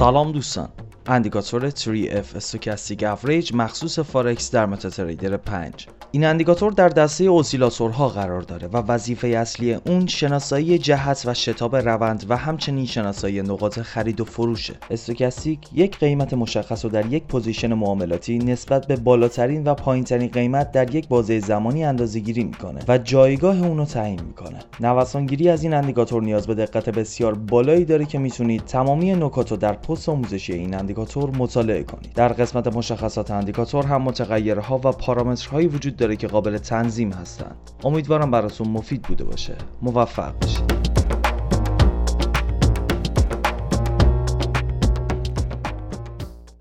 سلام دوستان، اندیکاتور 3F استوکاستیک اوریج مخصوص فارکس در متاتریدر 5. این اندیکاتور در دسته اسیلاتورها قرار داره و وظیفه اصلی اون شناسایی جهت و شتاب روند و همچنین شناسایی نقاط خرید و فروشه. استوکاستیک یک قیمت مشخص رو در یک پوزیشن معاملاتی نسبت به بالاترین و پایینترین قیمت در یک بازه زمانی اندازه‌گیری میکنه و جایگاه اون رو تعیین میکنه. نوسانگیری از این اندیکاتور نیاز به دقت بسیار بالایی داره که میتونید تمامی نکات رو در پست آموزشی این اندیکاتور مطالعه کنید. در قسمت مشخصات اندیکاتور هم متغیرها و پارامترهایی وجود داره که قابل تنظیم هستند. امیدوارم براتون مفید بوده باشه. موفق باشید.